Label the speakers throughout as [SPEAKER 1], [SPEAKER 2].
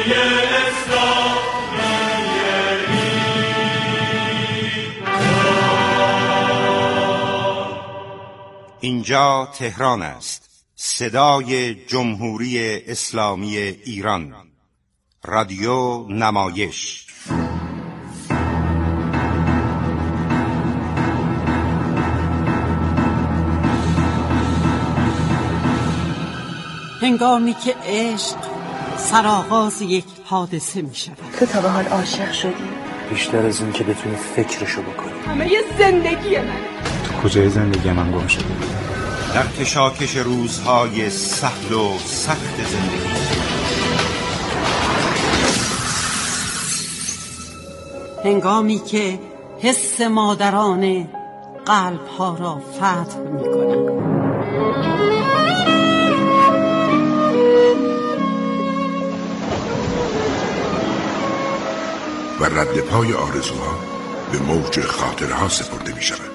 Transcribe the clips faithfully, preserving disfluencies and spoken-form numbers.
[SPEAKER 1] اینجا تهران است، صدای جمهوری اسلامی ایران، رادیو نمایش.
[SPEAKER 2] هنگامی که عشق سرآغاز یک حادثه می شود.
[SPEAKER 3] تو تا به حال عاشق شدی؟
[SPEAKER 4] بیشتر از این که بتونی فکرشو بکنی.
[SPEAKER 3] همه یه زندگی من.
[SPEAKER 4] تو کجای زندگی من گم شدی؟
[SPEAKER 1] در کشاکش روزهای سهل و سخت زندگی،
[SPEAKER 2] هنگامی که حس مادرانه قلب‌ها را فتح می‌کنند.
[SPEAKER 5] و رد پای آرزوها به موج خاطرها سپرده می شود.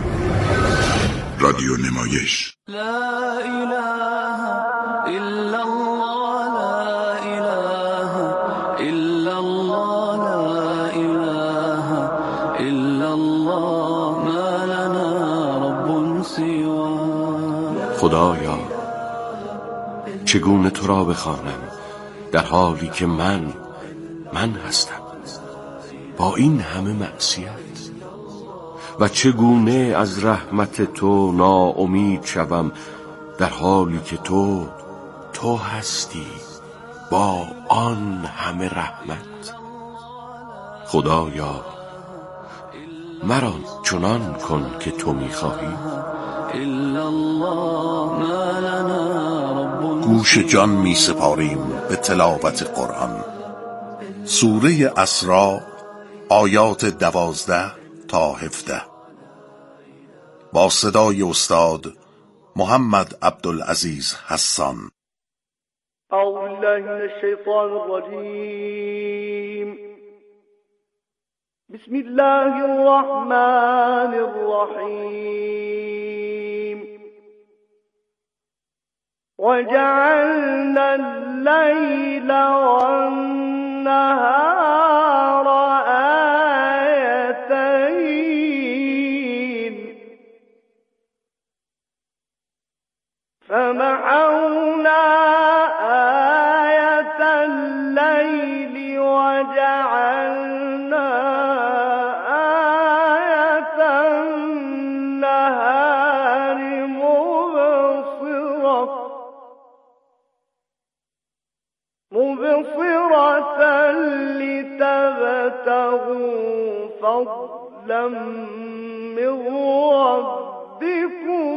[SPEAKER 5] رادیو نمایش.
[SPEAKER 6] لا اله الا الله، لا اله الا الله، لا اله الا الله، ما لنا رب سواه.
[SPEAKER 7] خدایا چگونه تو را بخوانم در حالی که من من هستم با این همه معصیت، و چگونه از رحمت تو ناامید شوم در حالی که تو تو هستی با آن همه رحمت. خدایا مرا چنان کن که تو می‌خواهی.
[SPEAKER 8] گوش جان می سپاریم به تلاوت قرآن. سوره اسراء آیات دوازده تا هفده با صدای استاد محمد عبدالعزیز حسان.
[SPEAKER 9] اعوذ بالله من الشیطان الرجیم. بسم الله الرحمن الرحیم. وجعلنا الليل والنهار آيتين فمحونا آية الليل وجعلنا آية النهار مبصرة مبصرة لتبتغوا فضلا من ربكم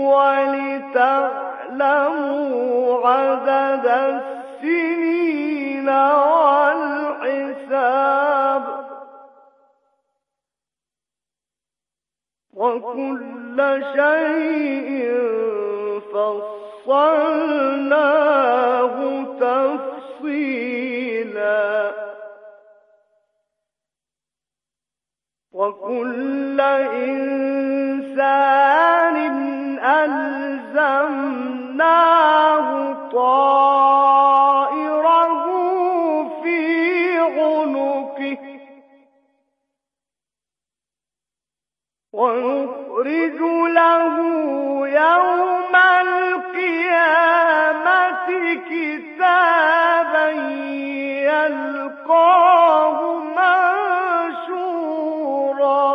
[SPEAKER 9] ولتعلموا عدد السنين والحساب وكل شيء فصلناه تفصيلا وكل إنسان ألزمناه طائره في عنقه ونخرج له يوم القيامة كتابا يلقاه منشورا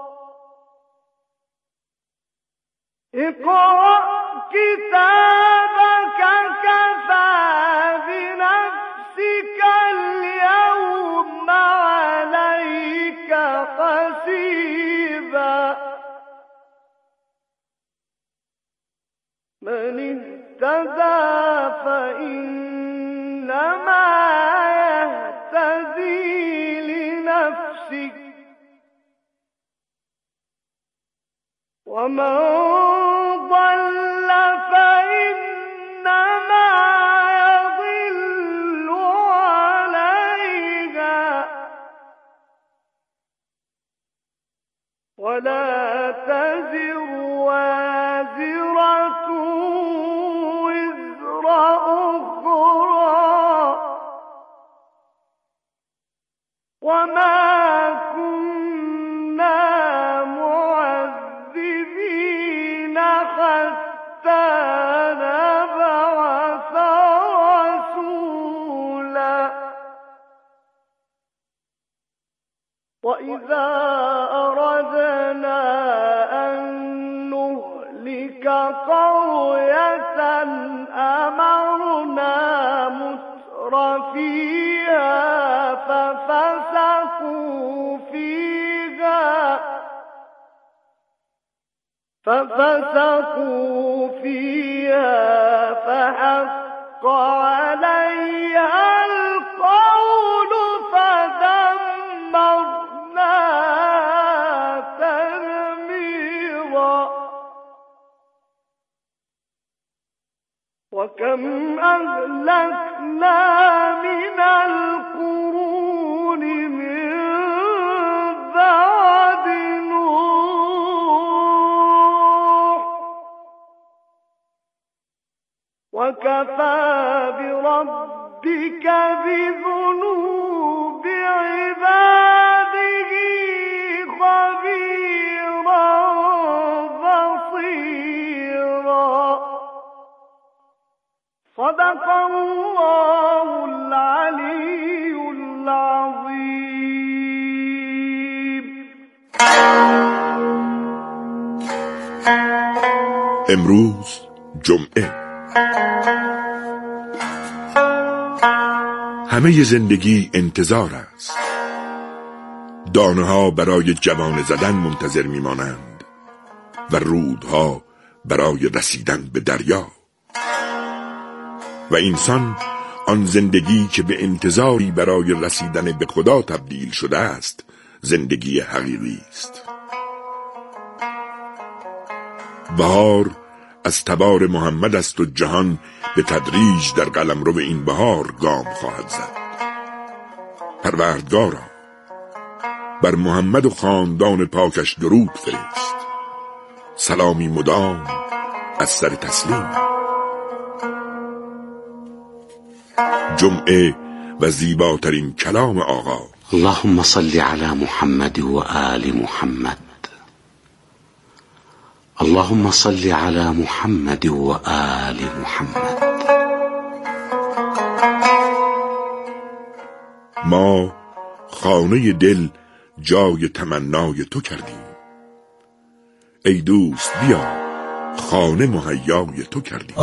[SPEAKER 9] اقرأ كتابك كفى بنفسك اليوم عليك حسيبا من اهتدى فإنما يهتدي لنفسه ومن ضل فإنما يضل عليها ولا تزر وازرة وزر أخرى وما كنا معذبين حتى نبعث رسولا وإذا أردنا أن نهلك قرية أمرنا متر فيها ففسقوا فيها ففسقوا فيها فحق عليها القول فدمرناها تدميرا وكم أهلكنا من القرون من بعد نوح وكفى بربك بذنوب عباده خبيرا بصيرا صدق الله العلي العظيم.
[SPEAKER 5] امروز جمعه. همه زندگی انتظار است. دانه ها برای جوانه زدن منتظر میمانند و رودها برای رسیدن به دریا. و انسان آن زندگی که به انتظاری برای رسیدن به خدا تبدیل شده است زندگی حقیقی است. بهار از تبار محمد است و جهان به تدریج در قلمرو این بهار گام خواهد زد. پروردگارا بر محمد و خاندان پاکش درود فرست. سلامی مدام از سر تسلیم. جمعه و زیباترین کلام آقا.
[SPEAKER 10] اللهم صل على محمد و آل محمد. اللهم صل على محمد و آل محمد.
[SPEAKER 5] ما خانه دل جای تمنای تو کردیم. ای دوست بیا خانه مهیای تو کردیم.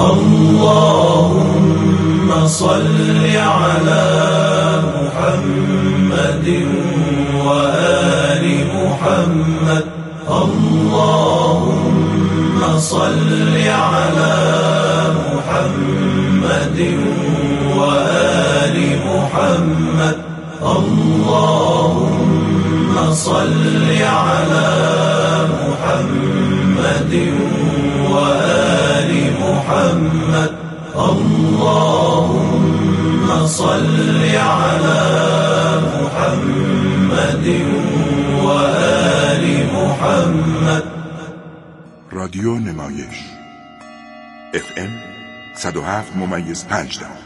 [SPEAKER 6] اللهم صل على محمد و آل محمد. اللهم صل على محمد و آل محمد. اللهم صل على محمد و آل محمد. اللهم صل على محمد و آل محمد.
[SPEAKER 5] رادیو نمایش اف ام صد و هفت ممیز پنج دهم.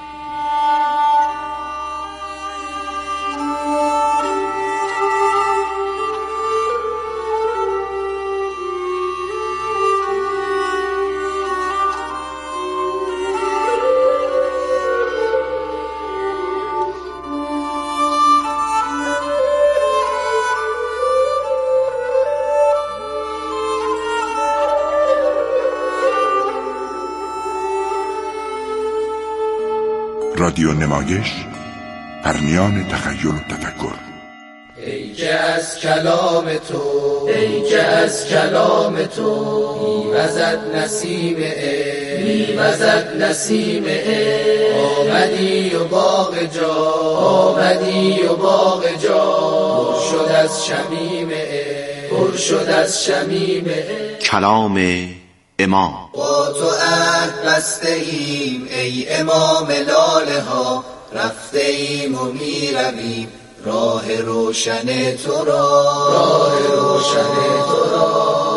[SPEAKER 5] رادیو نمایش پرنیان تخیل و تفکر.
[SPEAKER 6] ای که از کلام تو ای که از کلام تو میوزد نسیم عشق میوزد نسیم عشق. آمدی و باغ جا آمدی و باغ جا پر شد از شمیم عشق پر شد از شمیم عشق.
[SPEAKER 10] کلام امام.
[SPEAKER 6] با تو عهد بسته ایم ای امام لاله ها، رفته ایم و می رویم راه روشن تو را راه روشن تو را.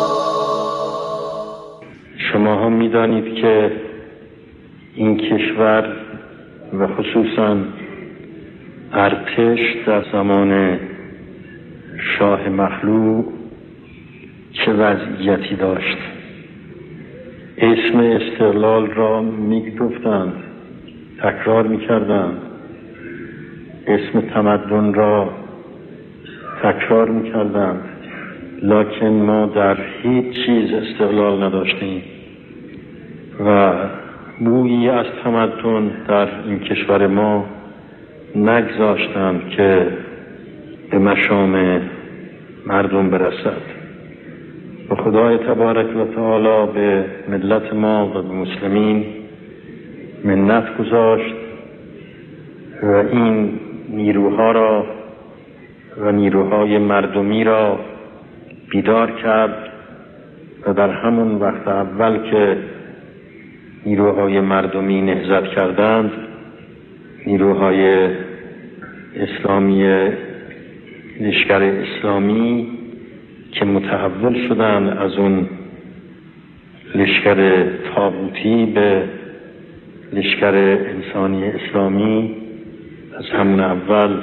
[SPEAKER 11] شما هم می دانید که این کشور و خصوصا ارتش در زمان شاه مخلوع چه وضعیتی داشت. اسم استقلال را میگفتند، تکرار میکردند، اسم تمدن را تکرار میکردند، لکن ما در هیچ چیز استقلال نداشتیم و بویی از تمدن در این کشور ما نگذاشتند که به مشام مردم برسد. و خدای تبارک و تعالی به ملت ما و به مسلمین منت گذاشت و این نیروها را و نیروهای مردمی را بیدار کرد و در همون وقت اول که نیروهای مردمی نهضت کردند، نیروهای اسلامی لشکر اسلامی که متحول شدند از اون لشکر طاغوتی به لشکر انسانی اسلامی، از همون اول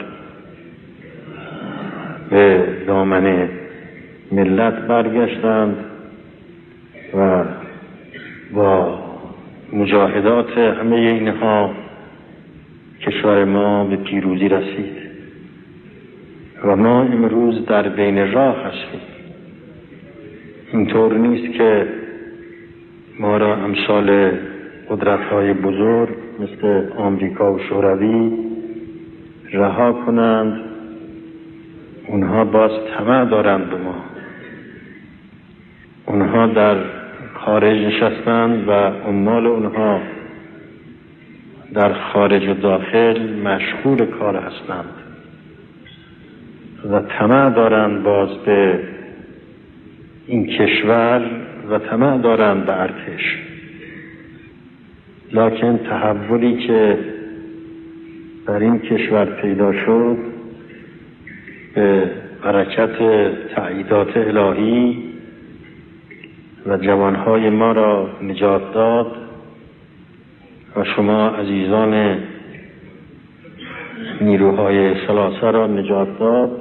[SPEAKER 11] به دامن ملت برگشتند و با مجاهدات همه اینها کشور ما به پیروزی رسید و ما امروز در بین راه هستیم. اینطور نیست که ما را امثال قدرت‌های بزرگ مثل آمریکا و شوروی رها کنند. اونها باز طمع دارند به ما. اونها در خارج نشستند و عمال اونها در خارج و داخل مشغول کار هستند و طمع دارند باز به این کشور و طمع دارند به ارتش. لکن تحولی که در این کشور پیدا شد به برکت تأییدات الهی و جوانهای ما را نجات داد و شما عزیزان نیروهای ثلاثه را نجات داد.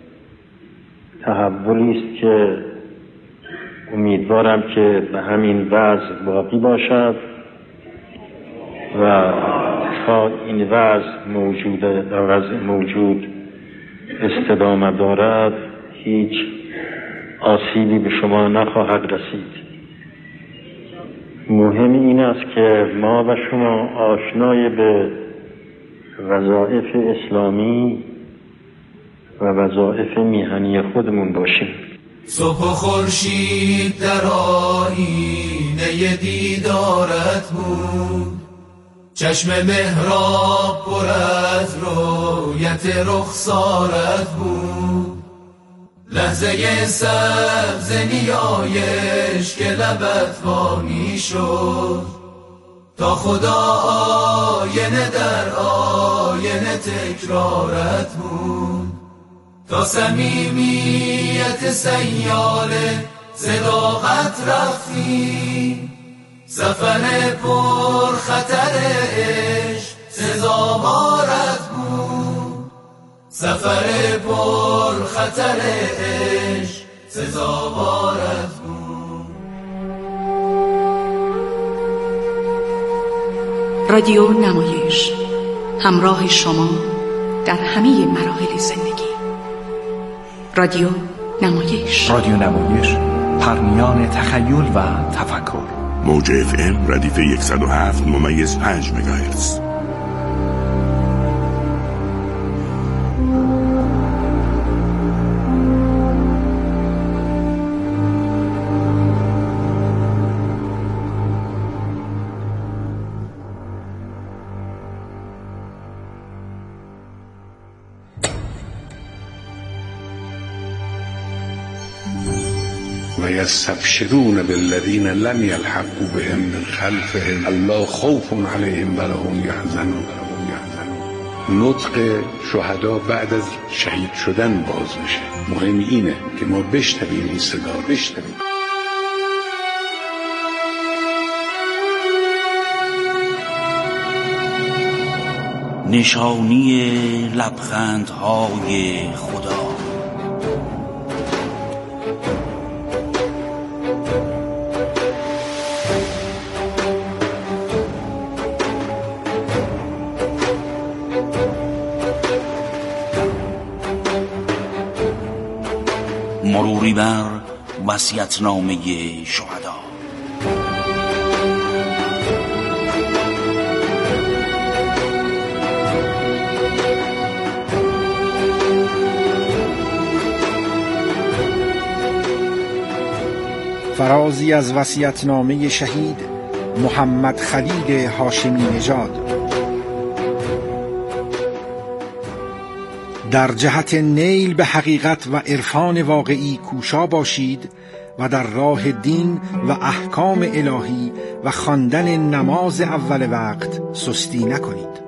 [SPEAKER 11] تحولی است که امیدوارم که به همین وضع باقی باشد و تا این وضع موجود در وضع موجود استدامت دارد هیچ آسیبی به شما نخواهد رسید. مهم این است که ما و شما آشنای به وظایف اسلامی و وظایف میهنی خودمون باشیم.
[SPEAKER 6] صبح و خورشید در آیینه دیدارت بود، چشم محراب پر از رویت رخسارت بود، لحظه سبز نیایش که لبت وانی شد، تا خدا آینه در آینه تکرارت بود، تا صمیمیت سیاله صداقت رفتی، سفر پر خطر عشق سزاوارت بود، سفر پر خطر عشق سزاوارت بود.
[SPEAKER 12] رادیو نمایش، همراه شما در همه مراحل زندگی. رادیو نمایش،
[SPEAKER 13] رادیو نمایش، پرمیان تخیل و تفکر.
[SPEAKER 5] موج اف ام ردیف صد و هفت ممیز پنج مگاهرتز.
[SPEAKER 14] ويستبشرون بالذين لم يلحقوا بهم من خلفهم الله خوف عليهم ولا هم يحزنون. نطق شهدا بعد از شهید شدن باز میشه. مهم اینه که ما بشنویم این صدا، بشنویم.
[SPEAKER 15] نشانی لبخندهای خدا. مروری بر وصیت‌نامه شهدا.
[SPEAKER 16] فرازی از وصیت‌نامه شهید محمد خلیل هاشمی نژاد. در جهت نیل به حقیقت و عرفان واقعی کوشا باشید و در راه دین و احکام الهی و خواندن نماز اول وقت سستی نکنید.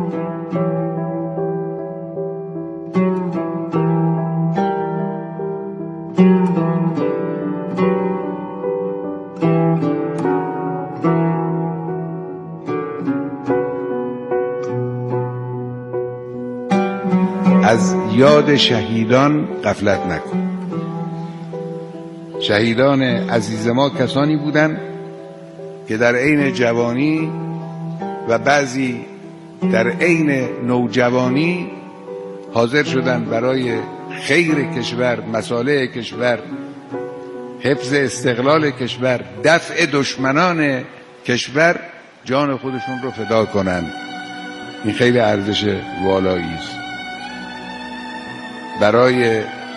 [SPEAKER 14] از یاد شهیدان غفلت نکن. شهیدان عزیز ما کسانی بودند که در عین جوانی و بعضی در عین نوجوانی حاضر شدند برای خیر کشور، مصالح کشور، حفظ استقلال کشور، دفع دشمنان کشور جان خودشون رو فدا کنند. این خیلی ارزش والایی است. برای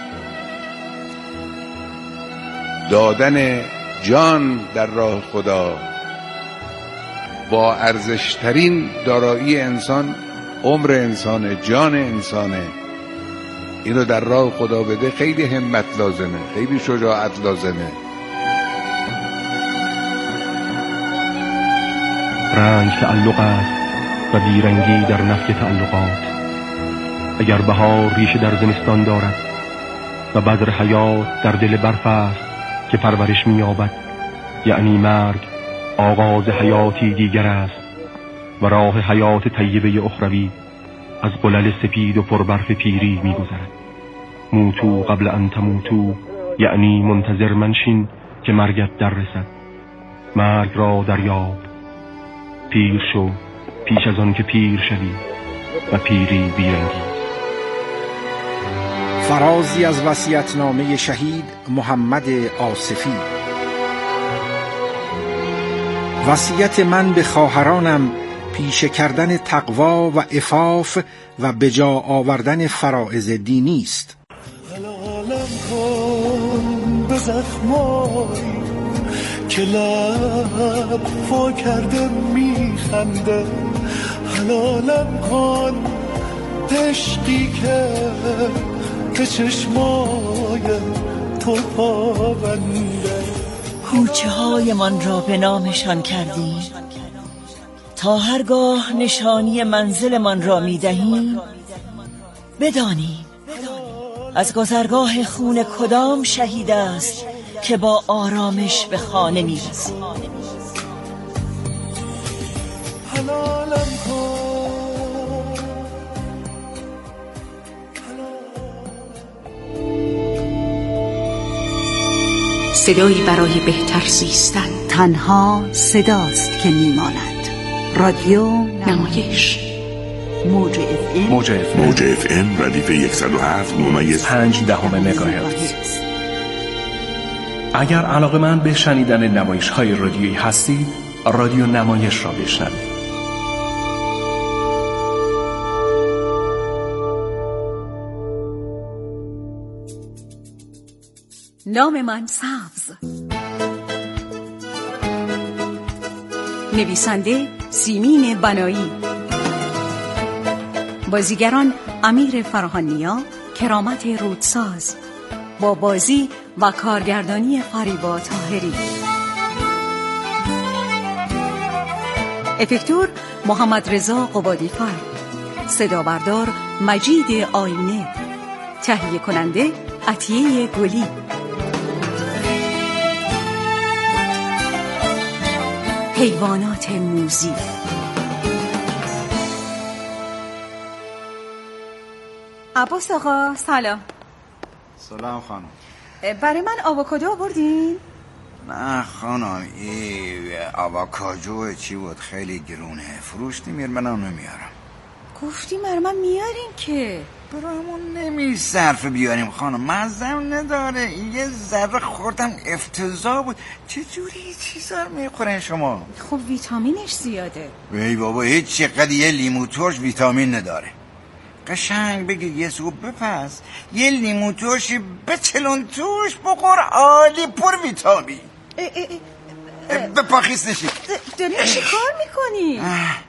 [SPEAKER 14] دادن جان در راه خدا با ارزشترین دارایی انسان عمر انسانه، جان انسانه. اینو در راه خدا بده خیلی همت لازمه، خیلی شجاعت لازمه.
[SPEAKER 17] رنج تعلق است و بیرنگی در نفی تعلقات. اگر بهار ریشه در زمستان دارد و بذر حیات در دل برف است که پرورش می‌یابد، یعنی مرگ آغاز حیاتی دیگر است و راه حیات طیبه اخروی از قلل سپید و پربرف پیری می‌گذرد. موتو قبل ان تموتو، یعنی منتظر منشین که مرگت در رسد. مرگ را دریاب، پیر شو پیش از آن که پیر شوی و پیری بیرنگی.
[SPEAKER 16] فرازی از وصیت‌نامه شهید محمد آصفی. وصیت من به خواهرانم پیشه کردن تقوا و عفاف و به جا آوردن فرائض دینی است.
[SPEAKER 18] حلالم کن به زخمایی که لب وا کرده میخنده. حلالم کن عشقی که که چشمای تو پابنده.
[SPEAKER 19] کوچه های من را به نامشان کردیم تا هرگاه نشانی منزل من را می دهیم بدانیم از گذرگاه خون کدام شهید است که با آرامش به خانه می رسیم.
[SPEAKER 18] حلالم کن
[SPEAKER 12] صدایی برای بهتر زیستن.
[SPEAKER 20] تنها صداست که میماند. رادیو
[SPEAKER 12] نمایش.
[SPEAKER 20] موج اف ام
[SPEAKER 5] موج اف ام موج اف ام ردیف صد و هفت ممیز
[SPEAKER 13] پنج دهم مگاهرتز. اگر علاقه‌مند به شنیدن نمایش‌های رادیویی هستید، رادیو نمایش را بشنوید.
[SPEAKER 12] نام من سبز. نویسنده سیمین بنایی. بازیگران امیر فرهانیا، کرامت رودساز، با بازی و کارگردانی فریبا طاهری. افکتور محمد رضا قبادی‌فر. صدا بردار مجید آینه. تهیه کننده عطیه گلی. حیوانات موذی. عباس آقا سلام.
[SPEAKER 21] سلام خانم.
[SPEAKER 12] برای من آووکادو آوردین؟
[SPEAKER 21] نه خانم، این آووکادو چی بود؟ خیلی گرونه، فروش نمیر، منم نمیارم.
[SPEAKER 12] گفتیم برای من میارین که
[SPEAKER 21] برامون نمی صرف بیاریم خانم، مزم نداره. یه ذره خوردم افتضاح بود. چجوری چیزا رو میخورین شما؟
[SPEAKER 12] خب ویتامینش زیاده.
[SPEAKER 21] ای بابا هیچ چقدر یه لیمو ترش ویتامین نداره. قشنگ بگی یه سوپ بپز، یه لیمو ترشی بچلون توش بخور، عالی، پر ویتامین. بپاخیز نشی.
[SPEAKER 12] داری چی کار میکنی؟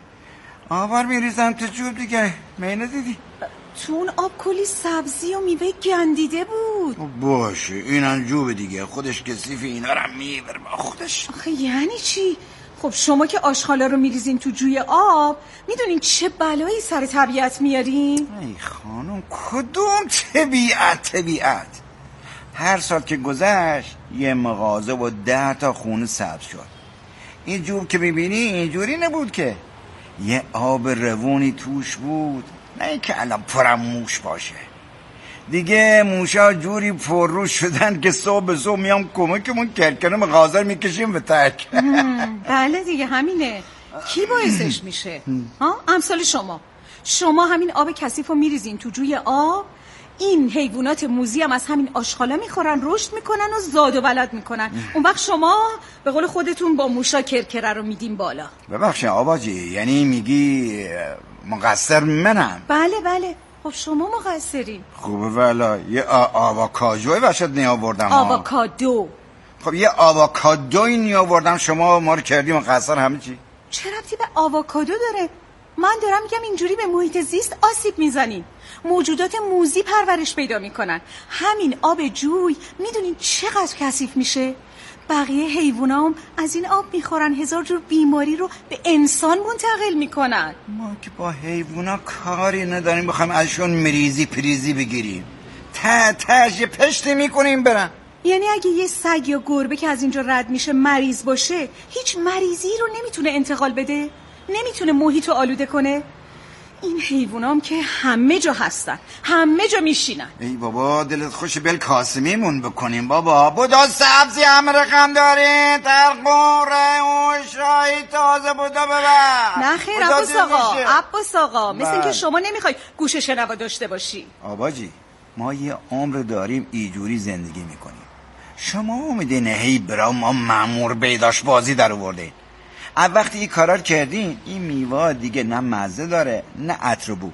[SPEAKER 21] آبار میریزم تو جوب دیگه، مینه دیدی؟
[SPEAKER 12] تو اون آب کلی سبزی و میوه گندیده بود.
[SPEAKER 21] باشه اینم جوب دیگه، خودش کثیف، اینا رو میبره با خودش.
[SPEAKER 12] آخه یعنی چی؟ خب شما که آشغالا رو میریزین تو جوی آب، میدونین چه بلایی سر طبیعت میارین؟
[SPEAKER 21] ای خانم کدوم طبیعت طبیعت؟ هر سال که گذشت یه مغازه و ده تا خونه سبز شد. این جوب که میبینی اینجوری نبود که، یه آب روونی توش بود، نه اینکه الان پرم موش باشه. دیگه موشا جوری پر رو شدن که صبح به صبح میام کمکمون کرکنه مغازه میکشیم به ترک.
[SPEAKER 12] بله دیگه همینه. کی باعثش میشه؟ ها امثال شما شما همین آب کثیف رو میریزین تو جوی آب، این حیوانات موذی هم از همین آشغالا میخورن، رشد میکنن و زاد و ولد میکنن. اون وقت شما به قول خودتون با موشا کرکره رو میدین بالا.
[SPEAKER 21] ببخشید آباجی، یعنی میگی مقصر منم؟
[SPEAKER 12] بله بله، خب شما مقصرین.
[SPEAKER 21] خوبه والا، یه آووکادوی واسه نیاوردم.
[SPEAKER 12] آووکادو؟
[SPEAKER 21] خب یه آووکادوی نیاوردم، شما ما رو کردی مقصر همه چی.
[SPEAKER 12] چه ربطی به آووکادو داره؟ من دارم میگم اینجوری به محیط زیست آسیب میزنین. موجودات موذی پرورش پیدا میکنن. همین آب جوی میدونین چقدر کثیف میشه؟ بقیه حیوانام از این آب میخورن، هزار جور بیماری رو به انسان منتقل میکنن.
[SPEAKER 21] ما که با حیوانا کاری نداریم بخوایم ازشون مریضی پریزی بگیریم، تا تاش یه پشتی میکنیم برن.
[SPEAKER 12] یعنی اگه یه سگ یا گربه که از اینجا رد میشه مریض باشه، هیچ مریضی رو نمیتونه انتقال بده؟ نمیتونه محیط رو آلوده کنه؟ این حیوانام که همه جا هستن، همه جا میشینن.
[SPEAKER 21] ای بابا دلت خوش بل کاسمیمون بکنیم بابا. بودا سبزی هم رقم دارین، ترقوره و شایی تازه بودا ببر.
[SPEAKER 12] نه خیر عباس آقا، عباس آقا مثل این که شما نمیخوای گوش شنوا داشته باشی.
[SPEAKER 21] آباجی ما یه عمر داریم ایجوری زندگی میکنیم، شما اومدین هی برا ما مامور بیداش بازی در آوردین. وقتی این کارا کردین این میوه دیگه نه مزه داره نه عطر بو.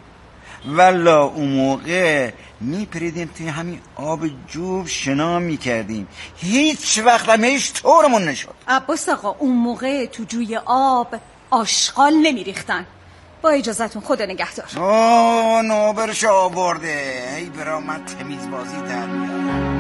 [SPEAKER 21] والا اون موقع میپریدیم توی همین آب جوب شنا میکردیم، هیچ وقت هم هیچ طورمون نشد.
[SPEAKER 12] عباس آقا اون موقع تو جوی آب آشغال نمیریختن. با اجازتون خدا نگهدار.
[SPEAKER 21] اوه نوبرش آورده، هی برا من تمیز بازی در میاد.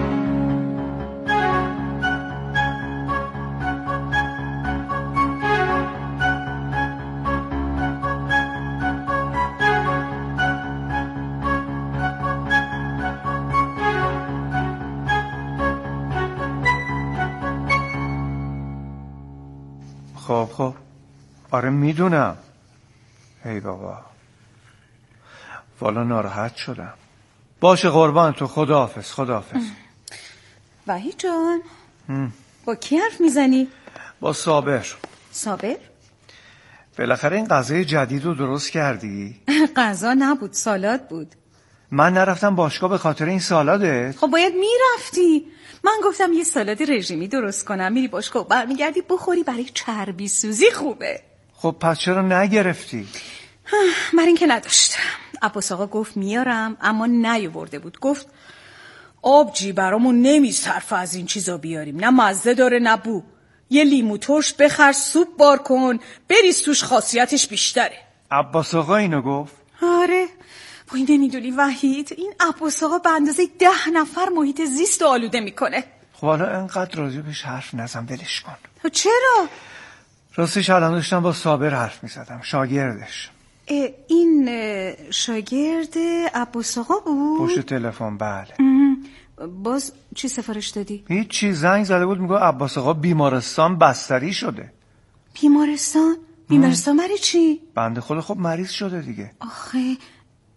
[SPEAKER 22] خب خب آره میدونم. ای بابا والا ناراحت شدم. باشه قربان تو، خداحافظ. خداحافظ.
[SPEAKER 12] وحید جان با کی حرف میزنی؟
[SPEAKER 22] با صابر.
[SPEAKER 12] صابر؟
[SPEAKER 22] بالاخره این غذای جدید رو درست کردی؟
[SPEAKER 12] غذا نبود، سالاد بود.
[SPEAKER 22] من نرفتم باشگاه به خاطر این سالادت؟
[SPEAKER 12] خب باید میرفتی. من گفتم یه سالاد رژیمی درست کنم، میری باشگاه برمیگردی بخوری، برای چربی سوزی خوبه.
[SPEAKER 22] خب پس چرا نگرفتی؟
[SPEAKER 12] من این که نداشت. عباس آقا گفت میارم اما نیاورده بود. گفت آبجی برامون نمیصرفه از این چیزا بیاریم، نه مزه داره نه بو. یه لیمو ترش بخر سوپ بار کن بریز توش، خاصیتش بیشتره.
[SPEAKER 22] عباس آقا اینو گفت؟
[SPEAKER 12] آره. وای نمیدونی وحید، این عباس آقا به اندازه ده نفر محیط زیست رو آلوده میکنه.
[SPEAKER 22] خب حالا انقدر راضی بهش حرف نزن، ولش کن.
[SPEAKER 12] چرا؟
[SPEAKER 22] راستش الان داشتم با صابر حرف میزدم، شاگردش.
[SPEAKER 12] این شاگرد عباس آقا بود؟
[SPEAKER 22] پشت تلفن بله.
[SPEAKER 12] باز چی سفارش دادی؟
[SPEAKER 22] هیچ چی، زنگ زده بود میگه عباس آقا بیمارستان بستری شده.
[SPEAKER 12] بیمارستان؟ بیمارستان برای چی؟
[SPEAKER 22] بنده خدا خب مریض شده دیگه.
[SPEAKER 12] آخه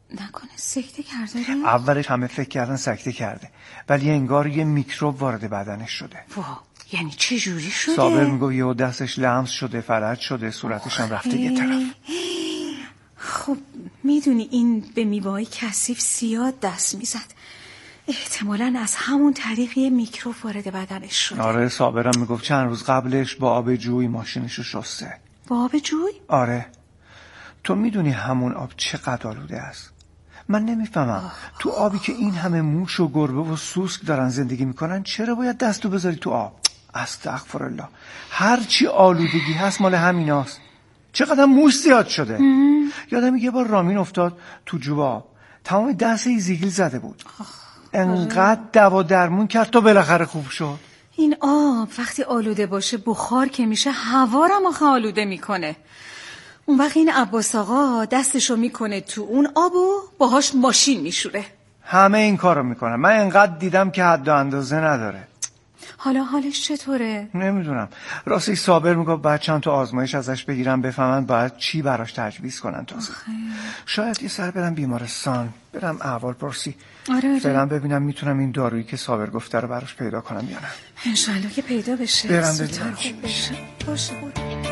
[SPEAKER 12] نکنه سکته کرده؟
[SPEAKER 22] اولش همه فکر کردن سکته کرده، ولی انگار یه میکروب وارد بدنش شده.
[SPEAKER 12] وا، یعنی چه جوری شده؟
[SPEAKER 22] صابر میگه یهو دستش لمس شده، فلج شده، صورتش هم رفته یه طرف.
[SPEAKER 12] خب میدونی این به میوه‌های کثیف زیاد دست میزد، احتمالاً از همون طریق یه میکروب وارد بدنش شده.
[SPEAKER 22] آره، صابرم میگفت چند روز قبلش با آب جوی ماشینشو شسته.
[SPEAKER 12] با آب جوی؟
[SPEAKER 22] آره. تو میدونی همون آب چقدر آلوده است؟ من نمیفهمم تو آبی که این همه موش و گربه و سوسک دارن زندگی میکنن چرا باید دستو بذاری تو آب؟ استغفرالله. هرچی آلودگی هست مال همیناست. چقدر موش زیاد شده. یادم یه بار رامین افتاد تو جوب آب، تمام دست ایزیگیل زده بود. انقدر دوا درمون کرد تا بالاخره خوب شد.
[SPEAKER 12] این آب وقتی آلوده باشه بخار که میشه هوا رو آخه آلوده میکنه. اون وقت این عباس آقا دستشو میکنه تو اون آب و باهاش ماشین میشوره.
[SPEAKER 22] همه این کارو میکنن. من انقدر دیدم که حد و اندازه نداره.
[SPEAKER 12] حالا حالش چطوره؟
[SPEAKER 22] نمیدونم. راستی صابر میگه بعد چند تا آزمایش ازش بگیرم بفهمن باید چی براش تجویز کنن. تازه شاید یه سر برم بیمارستان، برم احوال پرسی.
[SPEAKER 12] آره آره.
[SPEAKER 22] فعلا ببینم میتونم این دارویی که صابر گفته رو براش پیدا کنم یا نه.
[SPEAKER 12] انشالله که پیدا بشه.
[SPEAKER 22] برم ببینم چی
[SPEAKER 12] بشه. باشه برو.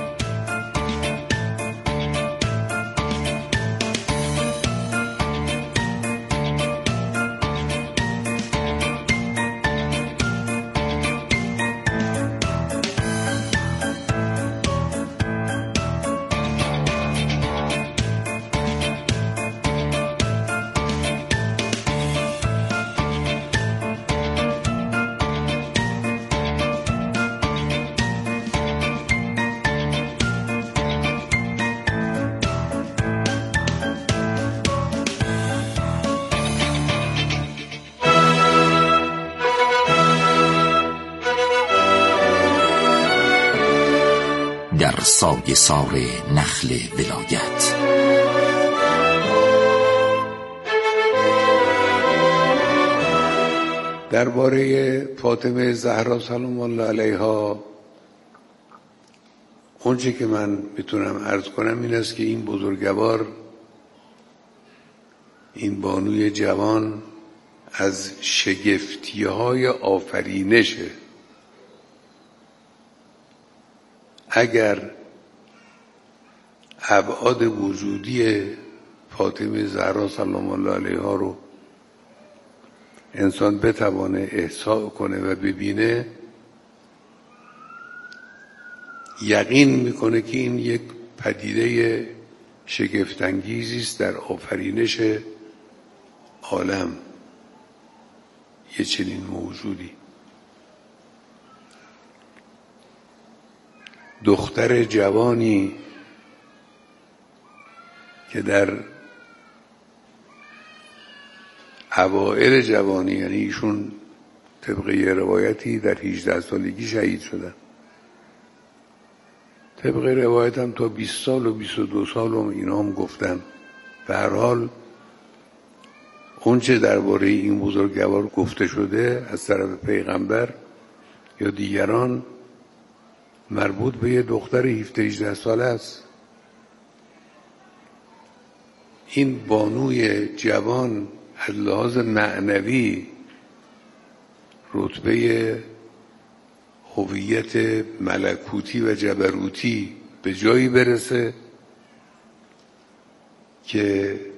[SPEAKER 3] در سایه سار نخل ولایت.
[SPEAKER 14] درباره فاطمه زهرا سلام الله علیها اونچه که من میتونم عرض کنم این است که این بزرگوار، این بانوی جوان از شگفتی‌های آفرینشه. اگر ابعاد وجودی فاطمه زهرا سلام الله علیها رو انسان بتوانه احساء کنه و ببینه، یقین میکنه که این یک پدیده شگفت‌انگیزی است در آفرینش عالم، یه چنین موجودی. دختر جوانی که در اوائل جوانی، یعنی ایشون طبق یه روایتی در هجده سالگی شهید شدن، طبق روایت هم تا بیست سال و بیست و دو سال هم اینا هم گفتن. به هر حال اون چه درباره این بزرگوار گفته شده از طرف پیغمبر یا دیگران مربوط به یه دختر هفده هجده ساله است. این بانوی جوان از لحاظ معنوی رتبه هویت ملکوتی و جبروتی به جایی برسه که